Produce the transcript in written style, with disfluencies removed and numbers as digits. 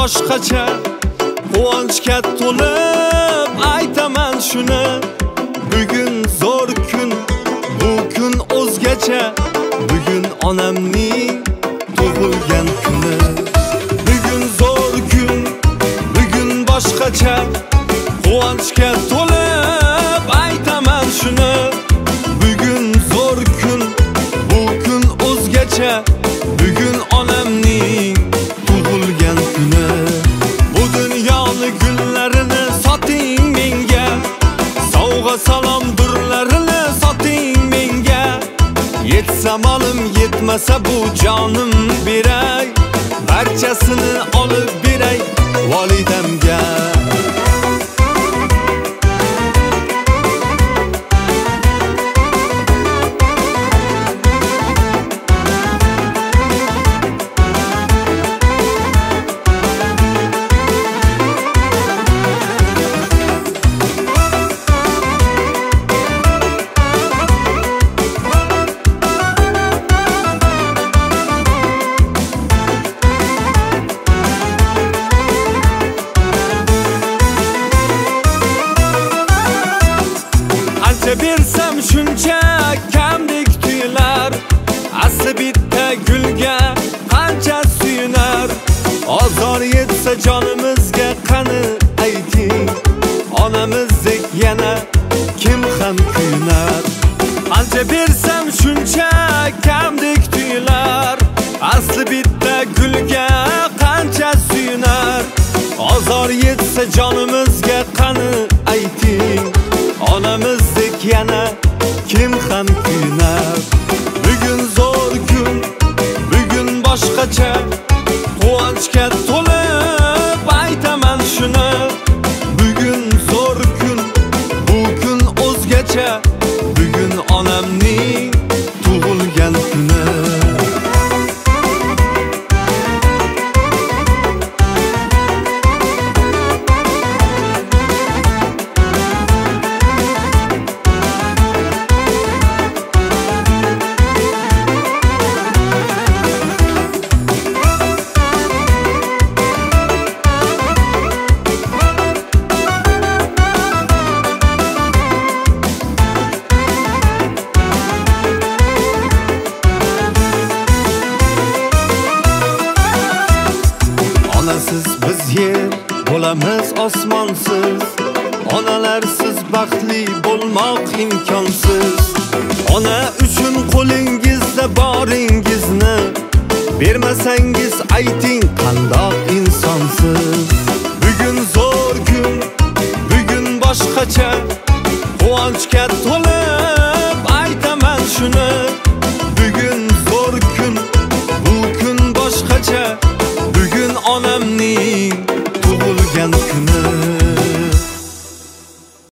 boshqacha, quvonchga to'lib aytaman shuni. Bugun zo'r kun, bu kun o'zgacha. Bugun onamning tug'ilgan kuni. Bugun zo'r kun, bugun boshqacha, quvonchga to'lib aytaman shuni. Bugun zo'r kun, bu kun o'zgacha. Bugun onamning tug'ilgan kuni. Bu dunyoni gullarini soting menga, sovg'a salom durlarini soting menga. Yetsa molim, yetmasa bu jonim beray, barchasini olib beray volidamga. Bersam shuncha kamdek tuyular, asli bitta gulga qancha suyunar. Ozor yetsa jonimizga qani ayting, onamizdek yana kim ham kuyunar. Qancha bersam shuncha kamdek tuyular, asli bitta gulga qancha suyunar. Ozor yetsa jonimizga qani ayting, onamizdek yana kim ham kuyunar. Bugun zo'r kun, bugun boshqacha, quvonchga to'lib aytaman shuni. Bugun zo'r kun, bu kun o'zgacha. Bugun onamning tug'ilgan kuni. Onasiz biz yer bo'lamiz osmonsiz, onalarsiz baxtli bo'lmoq imkonsiz. Ona uchun qo'lingizda boringizni bermasangiz ayting qandoq insonsiz. Bugun zo'r kun, bugun boshqacha, quvonchga to'lib aytaman shuni.